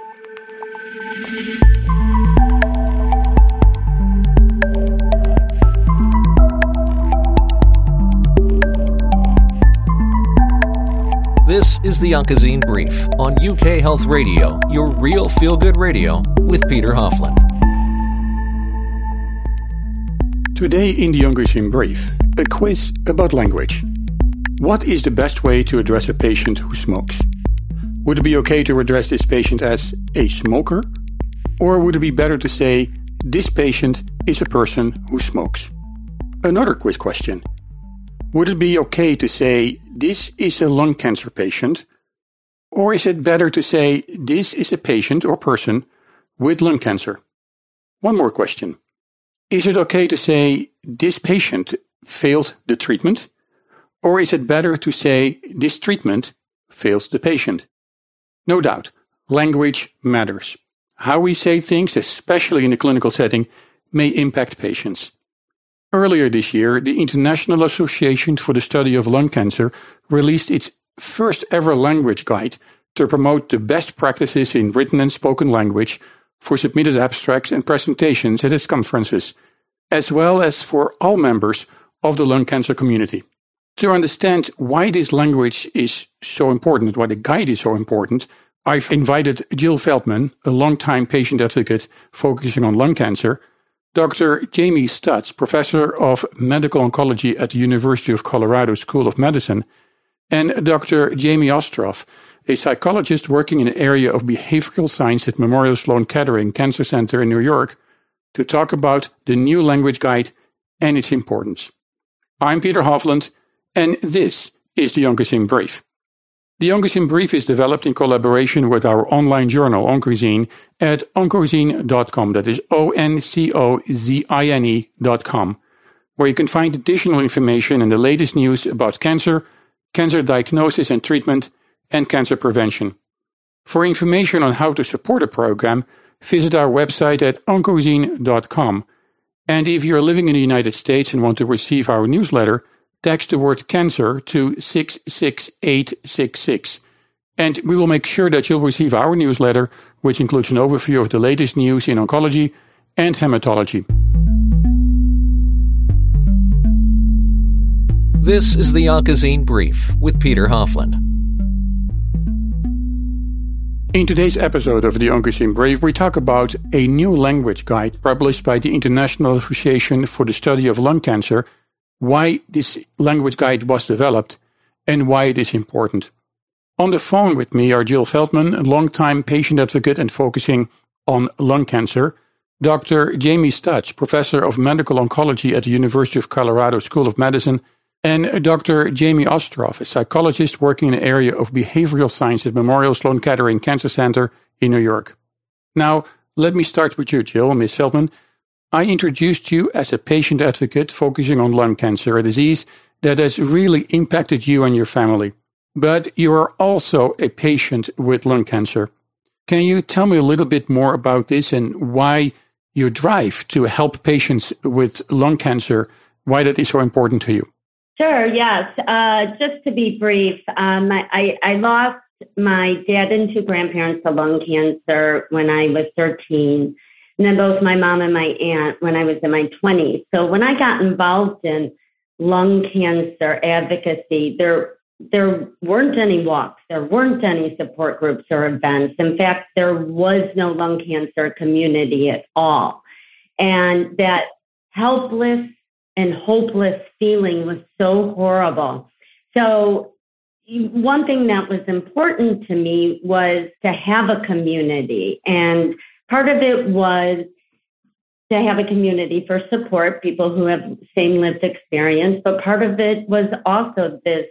This is the Oncozine Brief on UK Health Radio, your real feel-good radio with Peter Hofland. Today in the Oncozine Brief, a quiz about language. What is the best way to address a patient who smokes? Would it be okay to address this patient as a smoker? Or would it be better to say, this patient is a person who smokes? Another quiz question. Would it be okay to say, this is a lung cancer patient? Or is it better to say, this is a patient or person with lung cancer? One more question. Is it okay to say, this patient failed the treatment? Or is it better to say, this treatment failed the patient? No doubt, language matters. How we say things, especially in a clinical setting, may impact patients. Earlier this year, the International Association for the Study of Lung Cancer released its first ever language guide to promote the best practices in written and spoken language for submitted abstracts and presentations at its conferences, as well as for all members of the lung cancer community. To understand why this language is so important, why the guide is so important, I've invited Jill Feldman, a longtime patient advocate focusing on lung cancer, Dr. Jamie Stutz, professor of medical oncology at the University of Colorado School of Medicine, and Dr. Jamie Ostroff, a psychologist working in the area of behavioral science at Memorial Sloan Kettering Cancer Center in New York, to talk about the new language guide and its importance. I'm Peter Hofland, and this is the Oncozine Brief. The Oncozine Brief is developed in collaboration with our online journal, Oncozine, at oncozine.com. That is oncozine.com, where you can find additional information and the latest news about cancer, cancer diagnosis and treatment, and cancer prevention. For information on how to support the program, visit our website at oncozine.com. And if you're living in the United States and want to receive our newsletter, text the word cancer to 66866. And we will make sure that you'll receive our newsletter, which includes an overview of the latest news in oncology and hematology. This is the Oncozine Brief with Peter Hofland. In today's episode of the Oncozine Brief, we talk about a new language guide published by the International Association for the Study of Lung Cancer, why this language guide was developed, and why it is important. On the phone with me are Jill Feldman, a longtime patient advocate and focusing on lung cancer, Dr. Jamie Stutz, professor of medical oncology at the University of Colorado School of Medicine, and Dr. Jamie Ostroff, a psychologist working in the area of behavioral science at Memorial Sloan Kettering Cancer Center in New York. Now, let me start with you, Jill, Ms. Feldman. I introduced you as a patient advocate focusing on lung cancer, a disease that has really impacted you and your family. But you are also a patient with lung cancer. Can you tell me a little bit more about this and why your drive to help patients with lung cancer, why that is so important to you? Sure, yes. Just to be brief, I lost my dad and two grandparents to lung cancer when I was 13. And then both my mom and my aunt when I was in my 20s. So when I got involved in lung cancer advocacy, there weren't any walks, there weren't any support groups or events. In fact, there was no lung cancer community at all. And that helpless and hopeless feeling was so horrible. So one thing that was important to me was to have a community, and part of it was to have a community for support, people who have same lived experience, but part of it was also this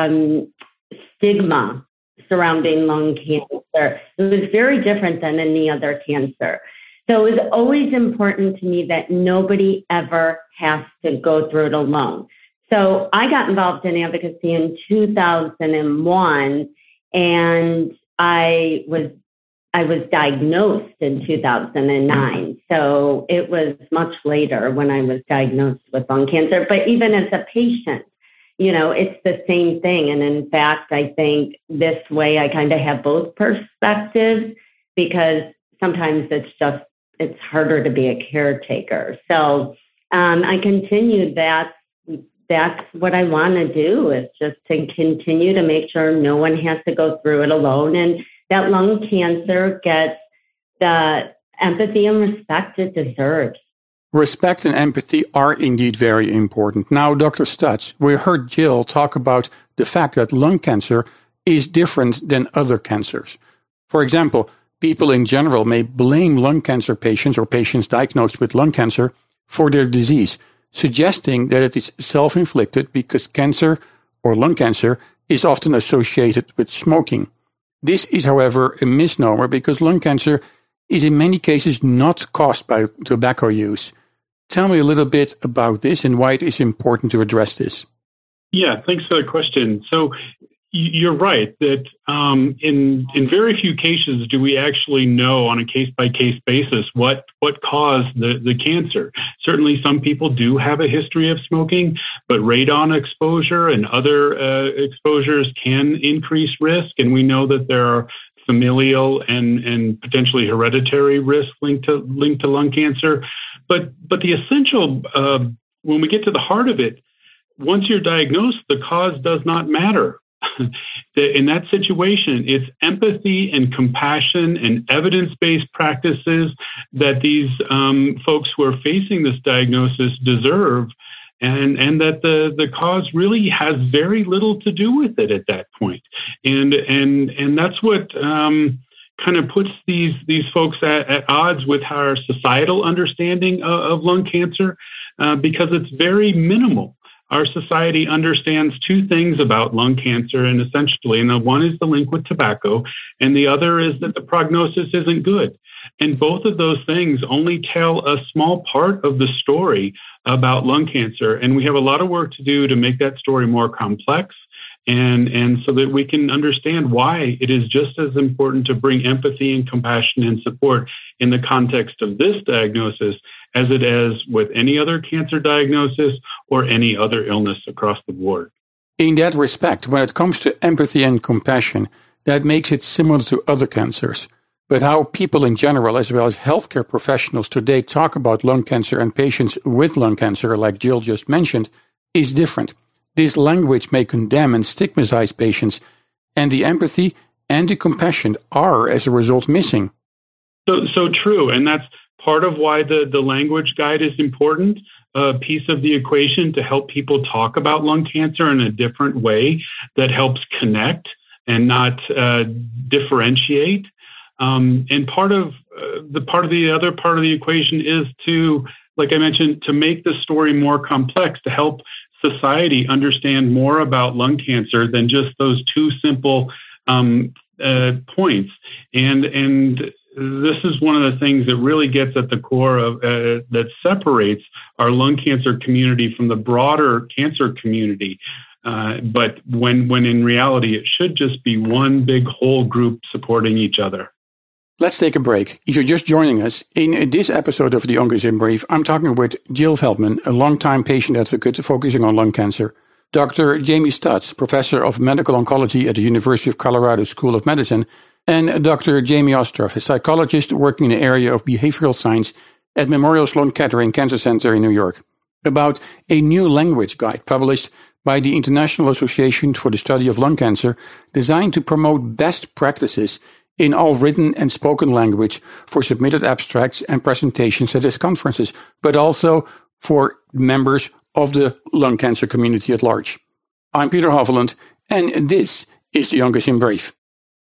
stigma surrounding lung cancer. It was very different than any other cancer. So it was always important to me that nobody ever has to go through it alone. So I got involved in advocacy in 2001, and I was diagnosed in 2009. So it was much later when I was diagnosed with lung cancer. But even as a patient, it's the same thing. And in fact, I think this way I kind of have both perspectives, because sometimes it's harder to be a caretaker. So I continued that. That's what I want to do, is just to continue to make sure no one has to go through it alone, and that lung cancer gets the empathy and respect it deserves. Respect and empathy are indeed very important. Now, Dr. Stutz, we heard Jill talk about the fact that lung cancer is different than other cancers. For example, people in general may blame lung cancer patients or patients diagnosed with lung cancer for their disease, suggesting that it is self-inflicted because cancer or lung cancer is often associated with smoking. This is, however, a misnomer because lung cancer is in many cases not caused by tobacco use. Tell me a little bit about this and why it is important to address this. Yeah, thanks for the question. So you're right that in very few cases do we actually know on a case-by-case basis what caused the cancer. Certainly some people do have a history of smoking, but radon exposure and other exposures can increase risk, and we know that there are familial and potentially hereditary risk linked to lung cancer. But the essential, when we get to the heart of it, once you're diagnosed, the cause does not matter. In that situation, it's empathy and compassion and evidence-based practices that these folks who are facing this diagnosis deserve, and that the cause really has very little to do with it at that point. And that's what kind of puts these folks at odds with our societal understanding of lung cancer, because it's very minimal. Our society understands two things about lung cancer, and essentially, and the one is the link with tobacco, and the other is that the prognosis isn't good. And both of those things only tell a small part of the story about lung cancer. And we have a lot of work to do to make that story more complex, and so that we can understand why it is just as important to bring empathy and compassion and support in the context of this diagnosis as it is with any other cancer diagnosis or any other illness across the board. In that respect, when it comes to empathy and compassion, that makes it similar to other cancers. But how people in general, as well as healthcare professionals today, talk about lung cancer and patients with lung cancer, like Jill just mentioned, is different. This language may condemn and stigmatize patients, and the empathy and the compassion are, as a result, missing. So true, and that's part of why the language guide is important, a piece of the equation to help people talk about lung cancer in a different way that helps connect and not differentiate. And part of the other part of the equation is to, like I mentioned, to make the story more complex, to help society understand more about lung cancer than just those two simple points. And this is one of the things that really gets at the core of that separates our lung cancer community from the broader cancer community. But when in reality, it should just be one big whole group supporting each other. Let's take a break. If you're just joining us, in this episode of The Oncology in Brief, I'm talking with Jill Feldman, a longtime patient advocate focusing on lung cancer, Dr. Jamie Stutz, professor of medical oncology at the University of Colorado School of Medicine, and Dr. Jamie Ostroff, a psychologist working in the area of behavioral science at Memorial Sloan Kettering Cancer Center in New York, about a new language guide published by the International Association for the Study of Lung Cancer, designed to promote best practices in all written and spoken language for submitted abstracts and presentations at its conferences, but also for members of the lung cancer community at large. I'm Peter Hovland, and this is The Oncology in Brief.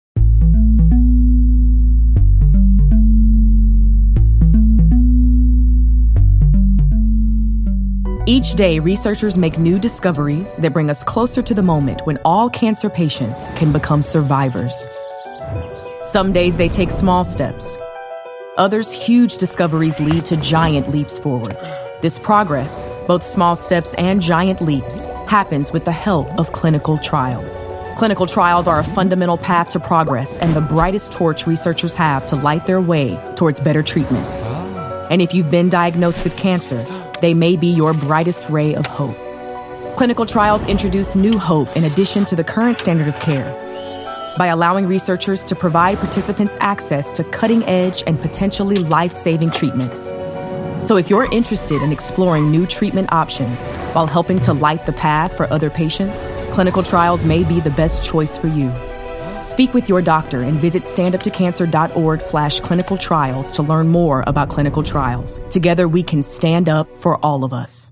Each day, researchers make new discoveries that bring us closer to the moment when all cancer patients can become survivors. Some days they take small steps. Others, huge discoveries lead to giant leaps forward. This progress, both small steps and giant leaps, happens with the help of clinical trials. Clinical trials are a fundamental path to progress and the brightest torch researchers have to light their way towards better treatments. And if you've been diagnosed with cancer, they may be your brightest ray of hope. Clinical trials introduce new hope in addition to the current standard of care. by allowing researchers to provide participants access to cutting-edge and potentially life-saving treatments. So if you're interested in exploring new treatment options while helping to light the path for other patients, clinical trials may be the best choice for you. Speak with your doctor and visit standuptocancer.org/clinical trials to learn more about clinical trials. Together, we can stand up for all of us.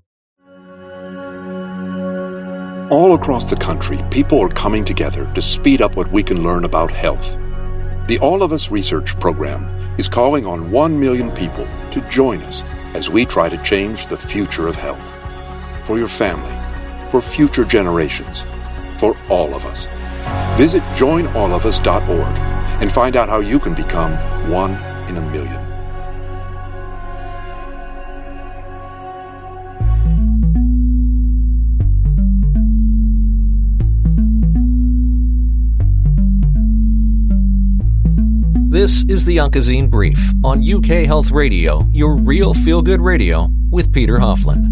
All across the country, people are coming together to speed up what we can learn about health. The All of Us Research Program is calling on 1 million people to join us as we try to change the future of health. For your family, for future generations, for all of us. Visit joinallofus.org and find out how you can become 1 in a million. This is the Oncozine Brief on UK Health Radio, your real feel-good radio, with Peter Hofland.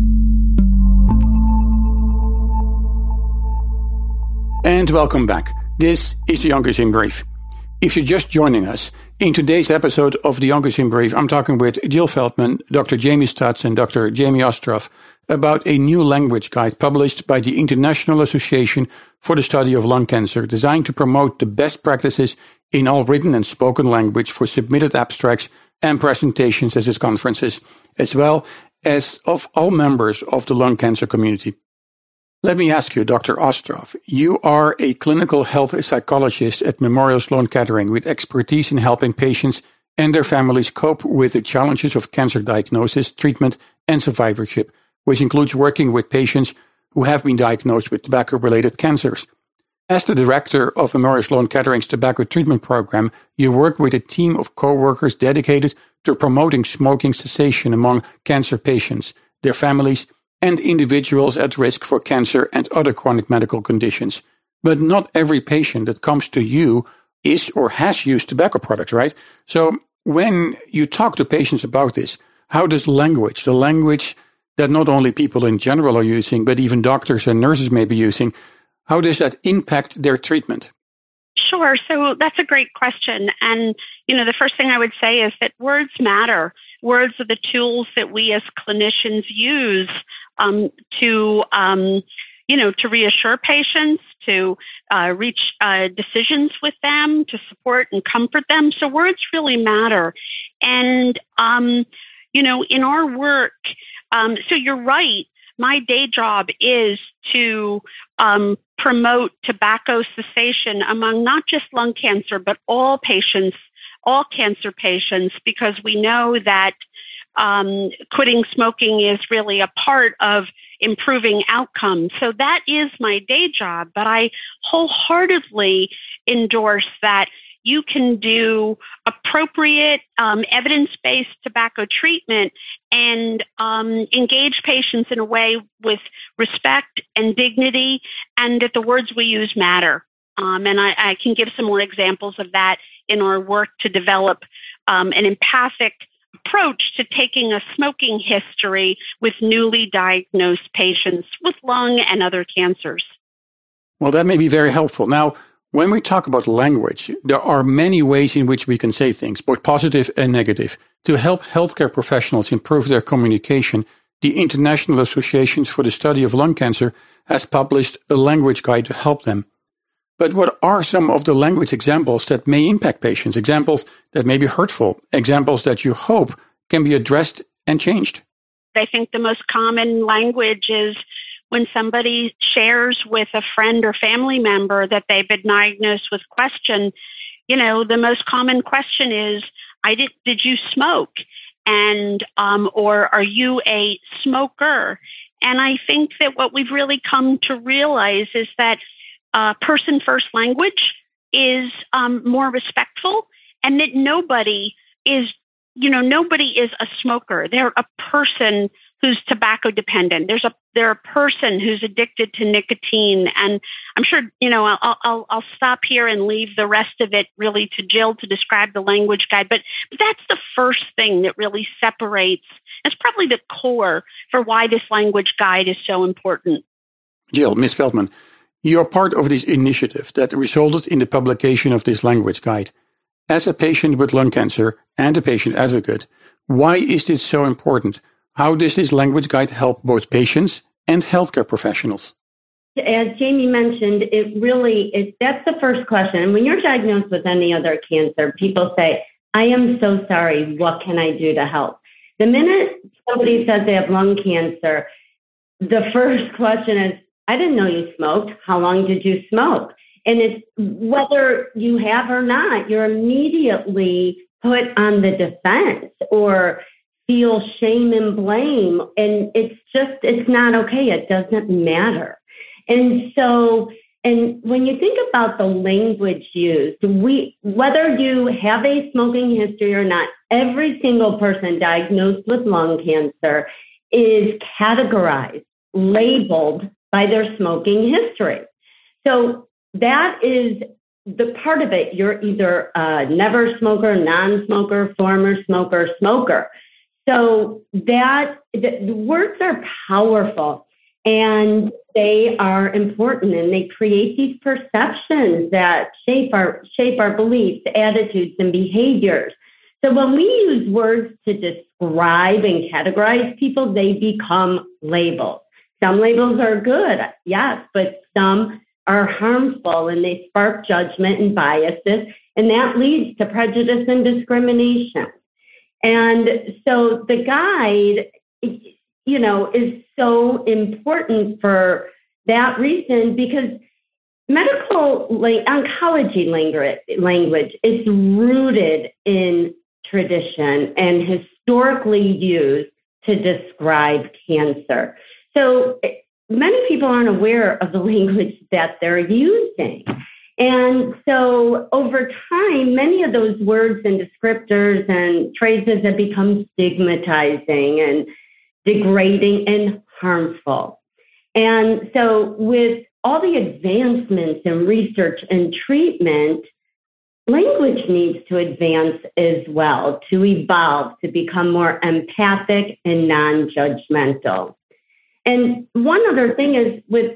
And welcome back. This is the Oncozine Brief. If you're just joining us, in today's episode of the Oncozine Brief, I'm talking with Jill Feldman, Dr. Jamie Stutz, and Dr. Jamie Ostroff about a new language guide published by the International Association for the Study of Lung Cancer, designed to promote the best practices in all written and spoken language for submitted abstracts and presentations at its conferences, as well as of all members of the lung cancer community. Let me ask you, Dr. Ostroff, you are a clinical health psychologist at Memorial Sloan Kettering with expertise in helping patients and their families cope with the challenges of cancer diagnosis, treatment, and survivorship, which includes working with patients who have been diagnosed with tobacco-related cancers. As the director of Memorial Sloan Kettering's tobacco treatment program, you work with a team of co-workers dedicated to promoting smoking cessation among cancer patients, their families, and individuals at risk for cancer and other chronic medical conditions. But not every patient that comes to you is or has used tobacco products, right? So when you talk to patients about this, how does language, the language that not only people in general are using, but even doctors and nurses may be using, how does that impact their treatment? Sure. So that's a great question. And, the first thing I would say is that words matter. Words are the tools that we as clinicians use to reassure patients, to reach decisions with them, to support and comfort them. So words really matter. And, in our work, so you're right, my day job is to promote tobacco cessation among not just lung cancer, but all patients, all cancer patients, because we know that quitting smoking is really a part of improving outcomes. So that is my day job, but I wholeheartedly endorse that you can do appropriate evidence-based tobacco treatment and engage patients in a way with respect and dignity, and that the words we use matter. And I can give some more examples of that in our work to develop an empathic approach to taking a smoking history with newly diagnosed patients with lung and other cancers. Well, that may be very helpful. Now, when we talk about language, there are many ways in which we can say things, both positive and negative. To help healthcare professionals improve their communication, the International Association for the Study of Lung Cancer has published a language guide to help them. But what are some of the language examples that may impact patients, examples that may be hurtful, examples that you hope can be addressed and changed? I think the most common language is when somebody shares with a friend or family member that they've been diagnosed with question, the most common question is, did you smoke? And, or are you a smoker? And I think that what we've really come to realize is that person first language is more respectful, and that nobody is a smoker. They're a person who's tobacco dependent. They're a person who's addicted to nicotine. And I'm sure, I'll stop here and leave the rest of it really to Jill to describe the language guide. But that's the first thing that really separates. It's probably the core for why this language guide is so important. Jill, Ms. Feldman, You are part of this initiative that resulted in the publication of this language guide. As a patient with lung cancer and a patient advocate, why is this so important? How does this language guide help both patients and healthcare professionals? As Jamie mentioned, that's the first question. When you're diagnosed with any other cancer, people say, I am so sorry, what can I do to help? The minute somebody says they have lung cancer, the first question is, I didn't know you smoked. How long did you smoke? And it's whether you have or not, you're immediately put on the defense or feel shame and blame. And it's not okay. It doesn't matter. And when you think about the language used, whether you have a smoking history or not, every single person diagnosed with lung cancer is categorized, labeled by their smoking history. So that is the part of it. You're either a never smoker, non-smoker, former smoker, smoker. So the words are powerful and they are important, and they create these perceptions that shape our beliefs, attitudes, and behaviors. So when we use words to describe and categorize people, they become labels. Some labels are good, yes, but some are harmful and they spark judgment and biases, and that leads to prejudice and discrimination. And so the guide, is so important for that reason, because medical oncology language is rooted in tradition and historically used to describe cancer. So many people aren't aware of the language that they're using. And so over time, many of those words and descriptors and phrases have become stigmatizing and degrading and harmful. And so with all the advancements in research and treatment, language needs to advance as well, to evolve, to become more empathic and non-judgmental. And one other thing is with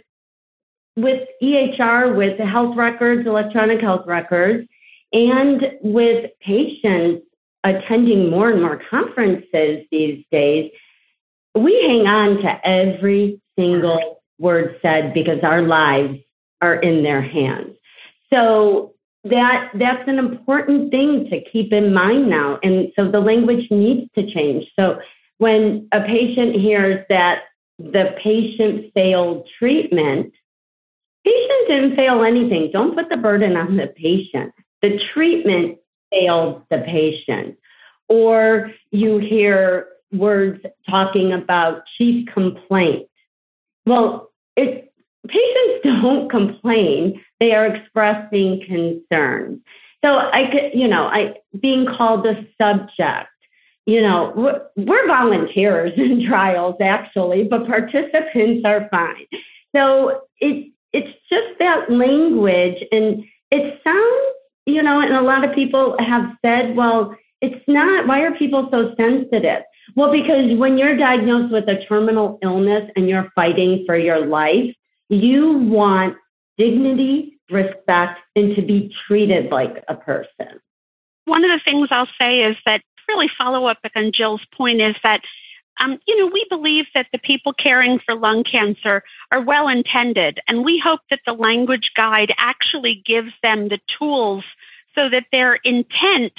EHR, with health records, electronic health records, and with patients attending more and more conferences these days, we hang on to every single word said because our lives are in their hands. So that's an important thing to keep in mind now. And so the language needs to change. So when a patient hears that the patient failed treatment, patient didn't fail anything. Don't put the burden on the patient. The treatment failed the patient. Or you hear words talking about chief complaint. Well, patients don't complain. They are expressing concern. So being called a subject, we're volunteers in trials actually, but participants are fine. So it's just that language, and it sounds, and a lot of people have said, well, it's not, why are people so sensitive? Well, because when you're diagnosed with a terminal illness and you're fighting for your life, you want dignity, respect, and to be treated like a person. One of the things I'll say is that, really follow up on Jill's point, is that, we believe that the people caring for lung cancer are well-intended, and we hope that the language guide actually gives them the tools so that their intent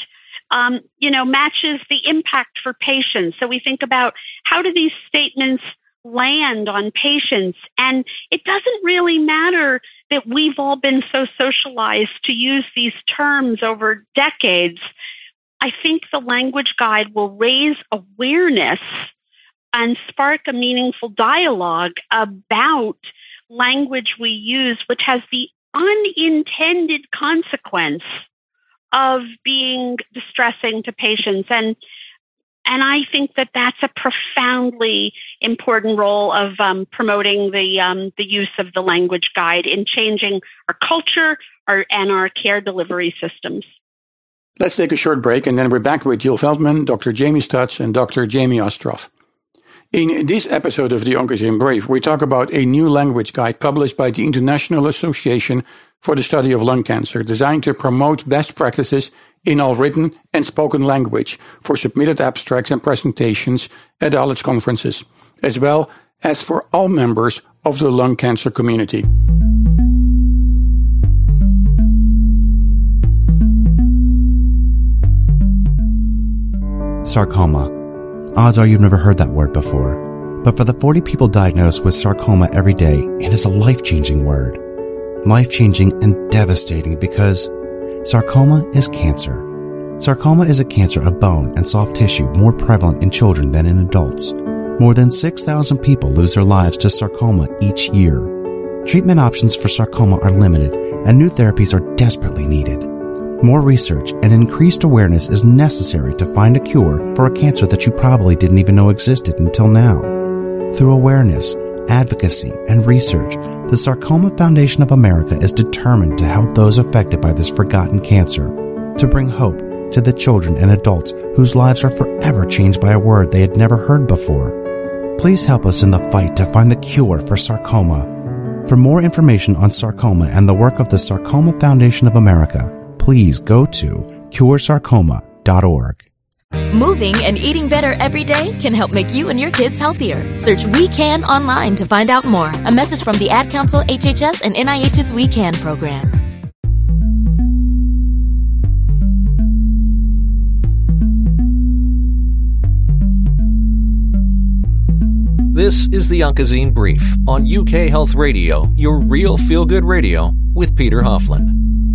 matches the impact for patients. So we think about, how do these statements land on patients? And it doesn't really matter that we've all been so socialized to use these terms over decades. I think the language guide will raise awareness and spark a meaningful dialogue about language we use, which has the unintended consequence of being distressing to patients. And I think that that's a profoundly important role of promoting the use of the language guide in changing our culture and our care delivery systems. Let's take a short break, and then we're back with Jill Feldman, Dr. Jamie Stutz, and Dr. Jamie Ostroff. In this episode of the Oncozine Brief, we talk about a new language guide published by the International Association for the Study of Lung Cancer, designed to promote best practices in all written and spoken language for submitted abstracts and presentations at ALITS conferences, as well as for all members of the lung cancer community. Sarcoma. Odds are you've never heard that word before. But for the 40 people diagnosed with sarcoma every day, it is a life-changing word. Life-changing and devastating because sarcoma is cancer. Sarcoma is a cancer of bone and soft tissue more prevalent in children than in adults. More than 6,000 people lose their lives to sarcoma each year. Treatment options for sarcoma are limited, and new therapies are desperately needed. More research and increased awareness is necessary to find a cure for a cancer that you probably didn't even know existed until now. Through awareness, advocacy, and research, the Sarcoma Foundation of America is determined to help those affected by this forgotten cancer, to bring hope to the children and adults whose lives are forever changed by a word they had never heard before. Please help us in the fight to find the cure for sarcoma. For more information on sarcoma and the work of the Sarcoma Foundation of America, please go to curesarcoma.org. Moving and eating better every day can help make you and your kids healthier. Search We Can online to find out more. A message from the Ad Council, HHS, and NIH's We Can program. This is the Oncozine Brief on UK Health Radio, your real feel-good radio, with Peter Hofland.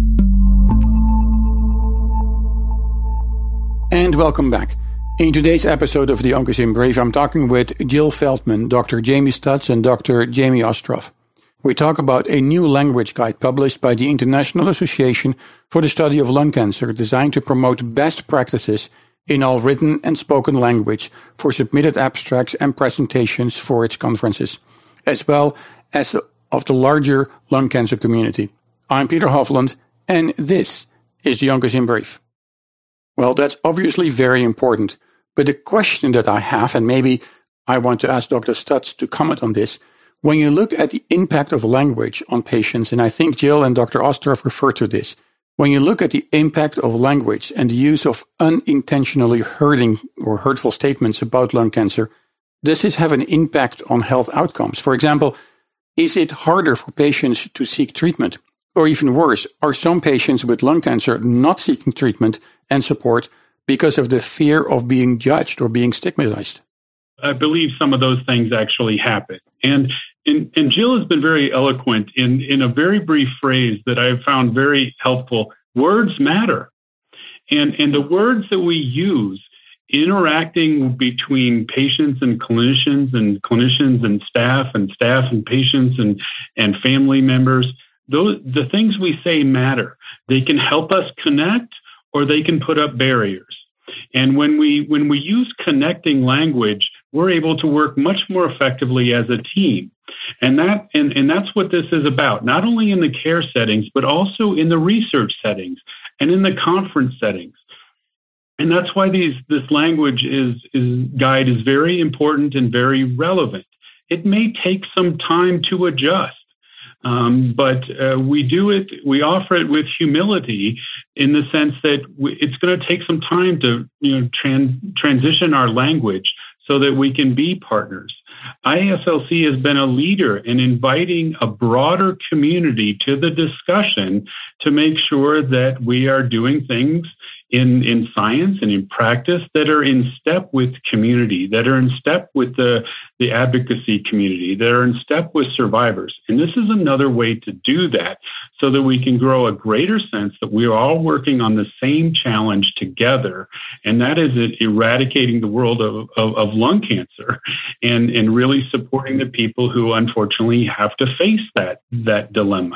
And welcome back. In today's episode of the Oncozine Brief, I'm talking with Jill Feldman, Dr. Jamie Stutz, and Dr. Jamie Ostroff. We talk about a new language guide published by the International Association for the Study of Lung Cancer, designed to promote best practices in all written and spoken language for submitted abstracts and presentations for its conferences, as well as of the larger lung cancer community. I'm Peter Hofland, and this is the Oncozine Brief. Well, that's obviously very important, but the question that I have, and maybe I want to ask Dr. Stutz to comment on this, when you look at the impact of language on patients, and I think Jill and Dr. Ostroff refer to this, when you look at the impact of language and the use of unintentionally hurting or hurtful statements about lung cancer, does this have an impact on health outcomes? For example, is it harder for patients to seek treatment? Or even worse, are some patients with lung cancer not seeking treatment and support because of the fear of being judged or being stigmatized? I believe some of those things actually happen. And Jill has been very eloquent in a very brief phrase that I've found very helpful. Words matter. And the words that we use interacting between patients and clinicians and staff and patients and family members, the things we say matter. They can help us connect, or they can put up barriers. And when we use connecting language, we're able to work much more effectively as a team. And that's what this is about, not only in the care settings, but also in the research settings and in the conference settings. And that's why this language guide is very important and very relevant. It may take some time to adjust. But we offer it with humility in the sense that it's going to take some time to transition our language so that we can be partners. IASLC has been a leader in inviting a broader community to the discussion to make sure that we are doing things in science and in practice that are in step with community, that are in step with the advocacy community, that are in step with survivors. And this is another way to do that so that we can grow a greater sense that we are all working on the same challenge together. And that is eradicating the world of lung cancer and really supporting the people who unfortunately have to face that dilemma.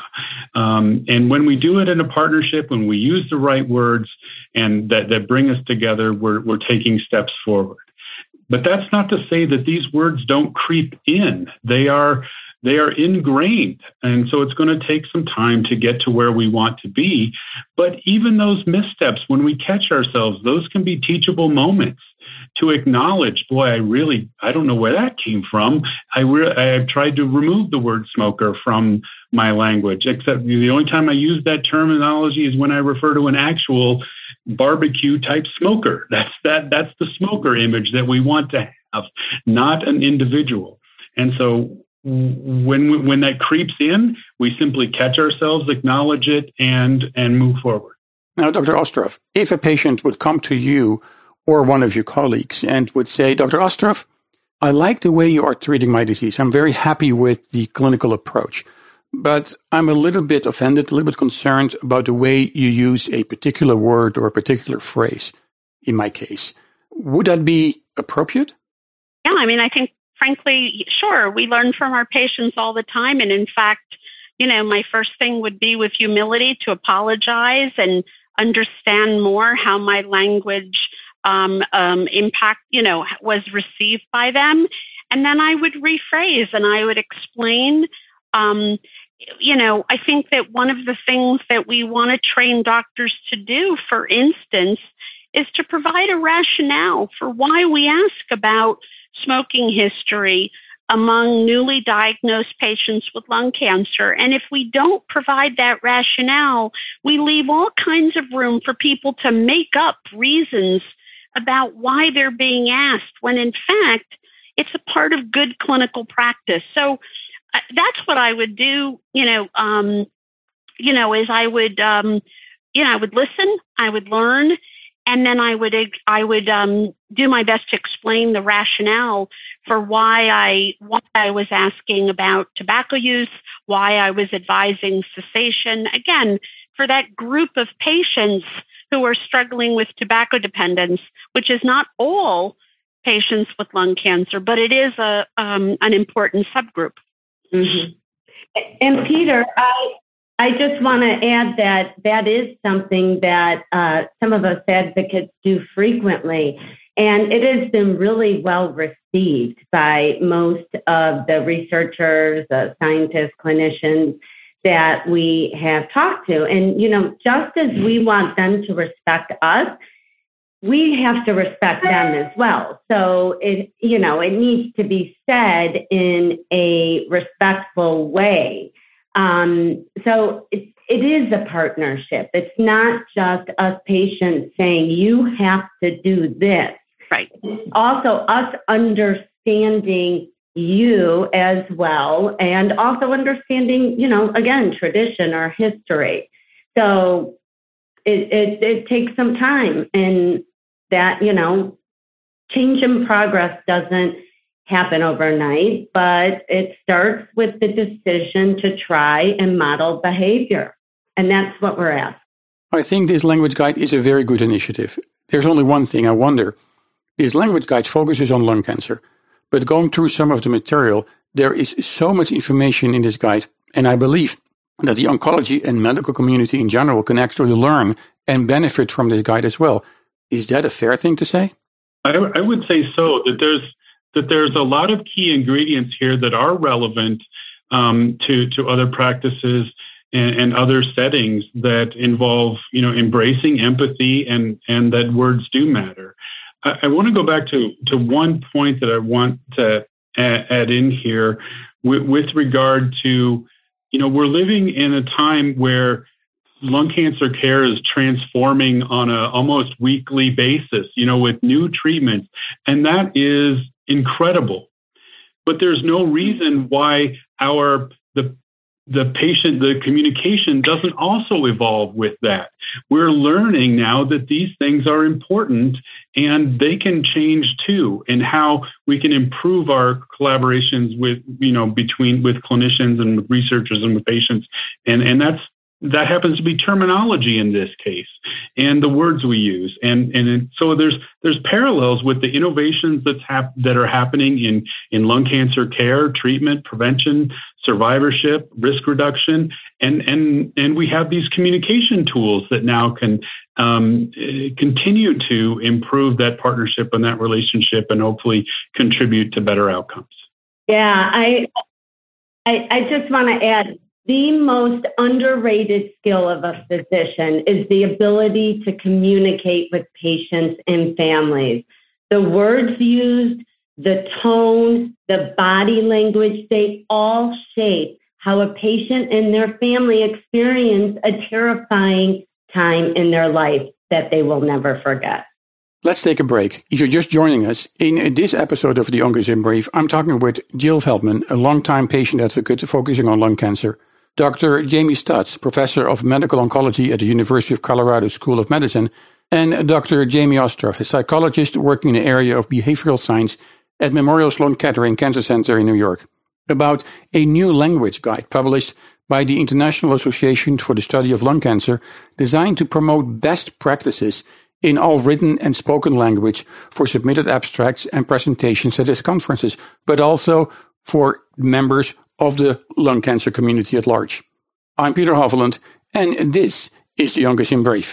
And when we do it in a partnership, when we use the right words and that bring us together, we're taking steps forward. But that's not to say that these words don't creep in. They are ingrained. And so it's going to take some time to get to where we want to be. But even those missteps, when we catch ourselves, those can be teachable moments to acknowledge, boy, I don't know where that came from. I've tried to remove the word smoker from my language, except the only time I use that terminology is when I refer to an actual barbecue type smoker. That's the smoker image that we want to have, not an individual. And so when that creeps in, we simply catch ourselves, acknowledge it, and move forward. Now, Dr. Ostroff, if a patient would come to you or one of your colleagues and would say, Dr. Ostroff, I like the way you are treating my disease. I'm very happy with the clinical approach, but I'm a little bit offended, a little bit concerned about the way you use a particular word or a particular phrase, in my case. Would that be appropriate? Yeah, I think, frankly, sure, we learn from our patients all the time. And in fact, my first thing would be with humility to apologize and understand more how my language impact, was received by them. And then I would rephrase and I would explain, I think that one of the things that we want to train doctors to do, for instance, is to provide a rationale for why we ask about smoking history among newly diagnosed patients with lung cancer. And if we don't provide that rationale, we leave all kinds of room for people to make up reasons about why they're being asked, when in fact, it's a part of good clinical practice. So that's what I would do, is I would listen, I would learn, and then I would do my best to explain the rationale for why I was asking about tobacco use, why I was advising cessation. Again, for that group of patients who are struggling with tobacco dependence, which is not all patients with lung cancer, but it is an important subgroup. Mm-hmm. And Peter, I just want to add that is something that some of us advocates do frequently, and it has been really well received by most of the researchers, scientists, clinicians that we have talked to. And, just as we want them to respect us, we have to respect them as well. So it needs to be said in a respectful way. So it is a partnership. It's not just us patients saying, you have to do this. Right. It's also us understanding you as well, and also understanding, again, tradition or history. So it takes some time, and that, change and progress doesn't happen overnight, but it starts with the decision to try and model behavior. And that's what we're at. I think this language guide is a very good initiative. There's only one thing I wonder. This language guide focuses on lung cancer, but going through some of the material, there is so much information in this guide, and I believe that the oncology and medical community in general can actually learn and benefit from this guide as well. Is that a fair thing to say? I would say so, that there's a lot of key ingredients here that are relevant to other practices and other settings that involve, embracing empathy and that words do matter. I want to go back to one point that I want to add in here with regard to, we're living in a time where lung cancer care is transforming on a almost weekly basis, with new treatments, and that is incredible. But there's no reason why the communication doesn't also evolve with that. We're learning now that these things are important and they can change too, and how we can improve our collaborations with clinicians and with researchers and with patients. And that happens to be terminology in this case, and the words we use, and so there's parallels with the innovations that are happening in lung cancer care, treatment, prevention, survivorship, risk reduction, and we have these communication tools that now can continue to improve that partnership and that relationship, and hopefully contribute to better outcomes. Yeah, I just want to add, the most underrated skill of a physician is the ability to communicate with patients and families. The words used, the tone, the body language, they all shape how a patient and their family experience a terrifying time in their life that they will never forget. Let's take a break. If you're just joining us, in this episode of the Oncozine Brief, I'm talking with Jill Feldman, a longtime patient advocate focusing on lung cancer, Dr. Jamie Stutz, professor of medical oncology at the University of Colorado School of Medicine, and Dr. Jamie Ostroff, a psychologist working in the area of behavioral science at Memorial Sloan Kettering Cancer Center in New York, about a new language guide published by the International Association for the Study of Lung Cancer, designed to promote best practices in all written and spoken language for submitted abstracts and presentations at its conferences, but also for members of the lung cancer community at large. I'm Peter Hovland, and this is the Oncozine Brief.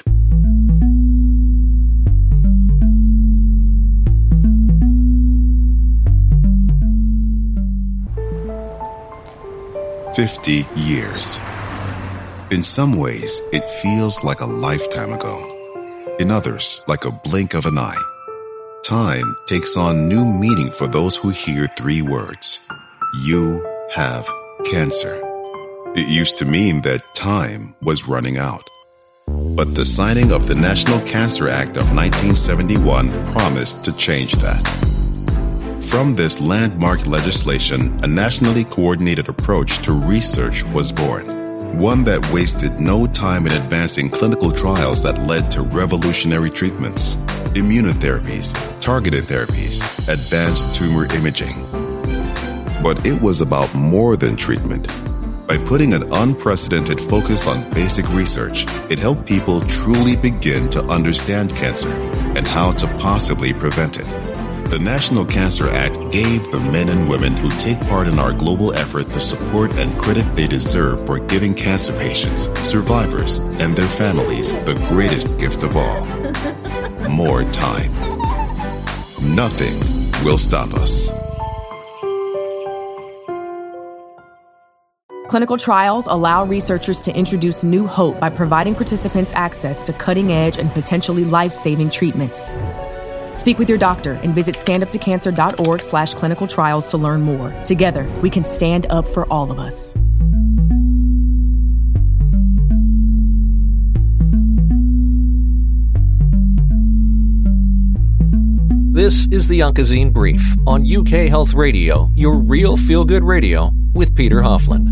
"50 years. In some ways, it feels like a lifetime ago. In others, like a blink of an eye. Time takes on new meaning for those who hear 3 words. You have cancer. It used to mean that time was running out. But the signing of the National Cancer Act of 1971 promised to change that. From this landmark legislation, a nationally coordinated approach to research was born. One that wasted no time in advancing clinical trials that led to revolutionary treatments, immunotherapies, targeted therapies, advanced tumor imaging. But it was about more than treatment. By putting an unprecedented focus on basic research, it helped people truly begin to understand cancer and how to possibly prevent it. The National Cancer Act gave the men and women who take part in our global effort the support and credit they deserve for giving cancer patients, survivors, and their families the greatest gift of all: more time. Nothing will stop us. Clinical trials allow researchers to introduce new hope by providing participants access to cutting-edge and potentially life-saving treatments. Speak with your doctor and visit standuptocancer.org/clinical trials to learn more. Together, we can stand up for all of us. This is the Oncozine Brief on UK Health Radio, your real feel-good radio with Peter Hofland.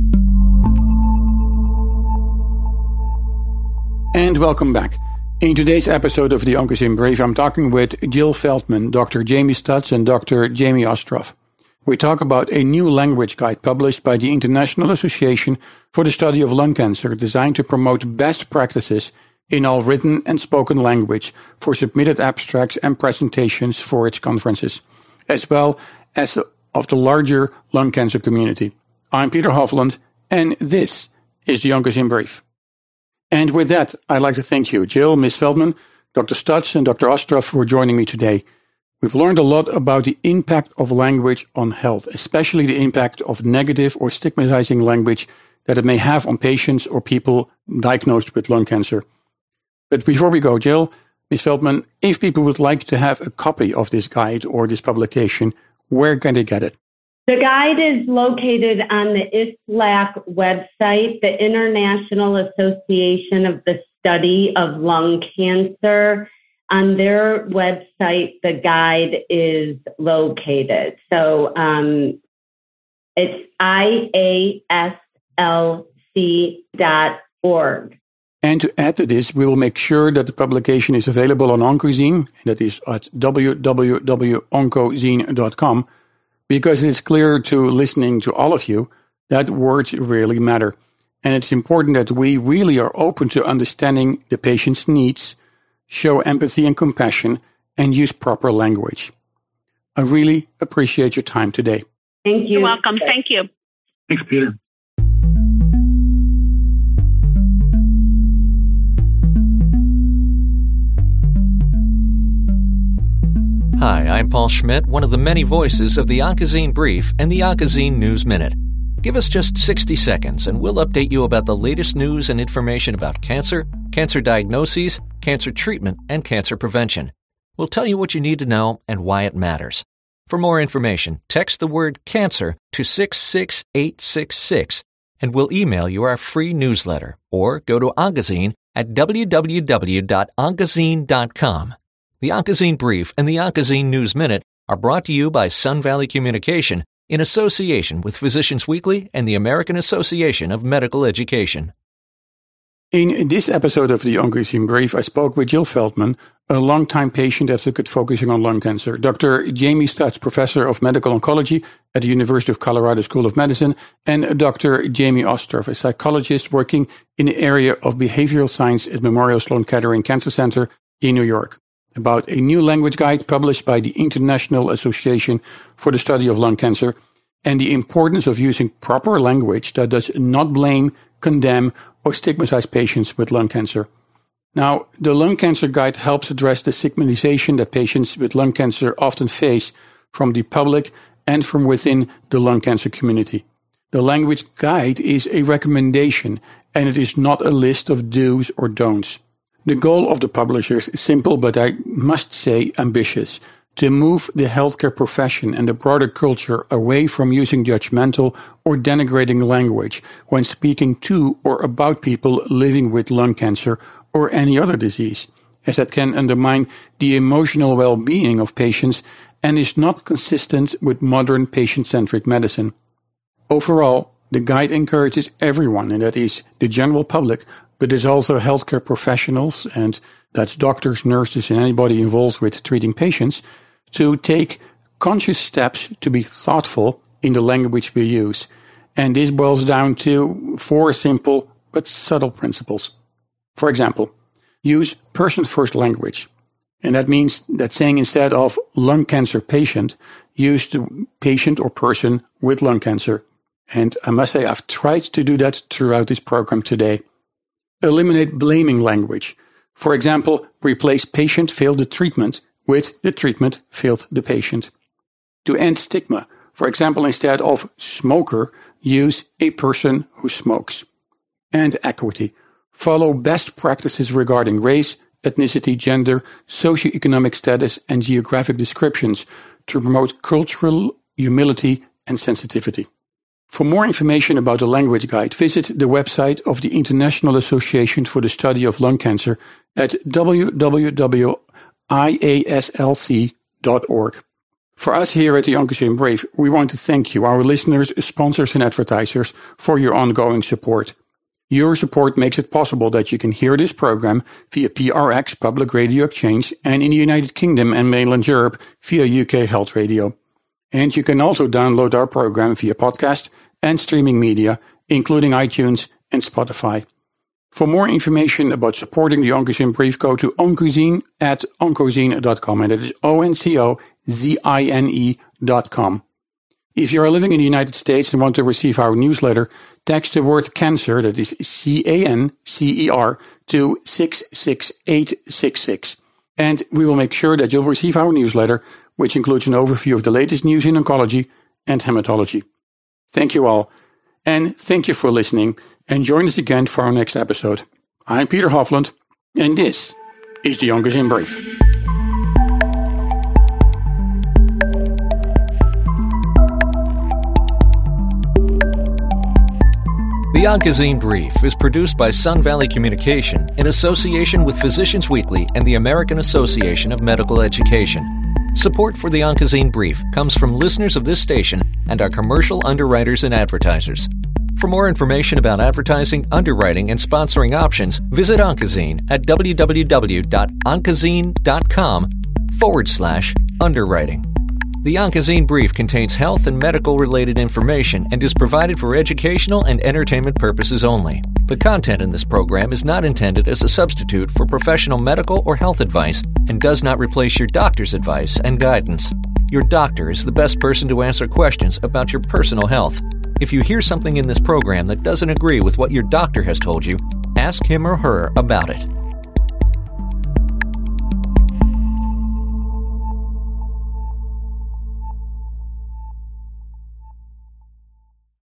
And welcome back. In today's episode of the Oncozine Brief, I'm talking with Jill Feldman, Dr. Jamie Stutz, and Dr. Jamie Ostroff. We talk about a new language guide published by the International Association for the Study of Lung Cancer, designed to promote best practices in all written and spoken language for submitted abstracts and presentations for its conferences, as well as of the larger lung cancer community. I'm Peter Hofland, and this is the Oncozine Brief. And with that, I'd like to thank you, Jill, Ms. Feldman, Dr. Stutz, and Dr. Ostroff for joining me today. We've learned a lot about the impact of language on health, especially the impact of negative or stigmatizing language that it may have on patients or people diagnosed with lung cancer. But before we go, Jill, Ms. Feldman, if people would like to have a copy of this guide or this publication, where can they get it? The guide is located on the ISLAC website, the International Association of the Study of Lung Cancer. On their website, the guide is located. So it's IASLC.org. And to add to this, we will make sure that the publication is available on Oncozine, and that is at www.oncozine.com. Because it is clear to listening to all of you that words really matter. And it's important that we really are open to understanding the patient's needs, show empathy and compassion, and use proper language. I really appreciate your time today. Thank you. You're welcome. Thank you. Thanks, Peter. Hi, I'm Paul Schmidt, one of the many voices of the Oncozine Brief and the Oncozine News Minute. Give us just 60 seconds and we'll update you about the latest news and information about cancer, cancer diagnoses, cancer treatment, and cancer prevention. We'll tell you what you need to know and why it matters. For more information, text the word cancer to 66866 and we'll email you our free newsletter, or go to Oncozine at www.oncozine.com. The Oncozine Brief and the Oncozine News Minute are brought to you by Sun Valley Communication in association with Physicians Weekly and the American Association of Medical Education. In this episode of the Oncozine Brief, I spoke with Jill Feldman, a longtime patient advocate focusing on lung cancer, Dr. Jamie Stutz, professor of medical oncology at the University of Colorado School of Medicine, and Dr. Jamie Ostroff, a psychologist working in the area of behavioral science at Memorial Sloan Kettering Cancer Center in New York, about a new language guide published by the International Association for the Study of Lung Cancer and the importance of using proper language that does not blame, condemn, or stigmatize patients with lung cancer. Now, the Lung Cancer Guide helps address the stigmatization that patients with lung cancer often face from the public and from within the lung cancer community. The language guide is a recommendation, and it is not a list of do's or don'ts. The goal of the publishers is simple, but I must say ambitious: to move the healthcare profession and the broader culture away from using judgmental or denigrating language when speaking to or about people living with lung cancer or any other disease, as that can undermine the emotional well-being of patients and is not consistent with modern patient-centric medicine. Overall, the guide encourages everyone, and that is the general public, but is also healthcare professionals, and that's doctors, nurses, and anybody involved with treating patients, to take conscious steps to be thoughtful in the language we use. And this boils down to 4 simple but subtle principles. For example, use person-first language. And that means that saying instead of lung cancer patient, use the patient or person with lung cancer. And I must say I've tried to do that throughout this program today. Eliminate blaming language. For example, replace patient failed the treatment with the treatment failed the patient. To end stigma, for example, instead of smoker, use a person who smokes. And equity. Follow best practices regarding race, ethnicity, gender, socioeconomic status, and geographic descriptions to promote cultural humility and sensitivity. For more information about the language guide, visit the website of the International Association for the Study of Lung Cancer at www.iaslc.org. For us here at the Oncozine Brief, we want to thank you, our listeners, sponsors, and advertisers, for your ongoing support. Your support makes it possible that you can hear this program via PRX Public Radio Exchange and in the United Kingdom and mainland Europe via UK Health Radio. And you can also download our program via podcast and streaming media, including iTunes and Spotify. For more information about supporting the Oncozine Brief, go to Oncozine at oncozine.com, and that is ONCOZINE.com. If you are living in the United States and want to receive our newsletter, text the word cancer, that is CANCER, to 66866. And we will make sure that you'll receive our newsletter, which includes an overview of the latest news in oncology and hematology. Thank you all, and thank you for listening, and join us again for our next episode. I'm Peter Hofland, and this is the Oncozine Brief. The Oncozine Brief is produced by Sun Valley Communication in association with Physicians Weekly and the American Association of Medical Education. Support for the Oncozine Brief comes from listeners of this station and our commercial underwriters and advertisers. For more information about advertising, underwriting, and sponsoring options, visit Oncozine at www.oncozine.com/underwriting. The Oncozine Brief contains health and medical-related information and is provided for educational and entertainment purposes only. The content in this program is not intended as a substitute for professional medical or health advice and does not replace your doctor's advice and guidance. Your doctor is the best person to answer questions about your personal health. If you hear something in this program that doesn't agree with what your doctor has told you, ask him or her about it.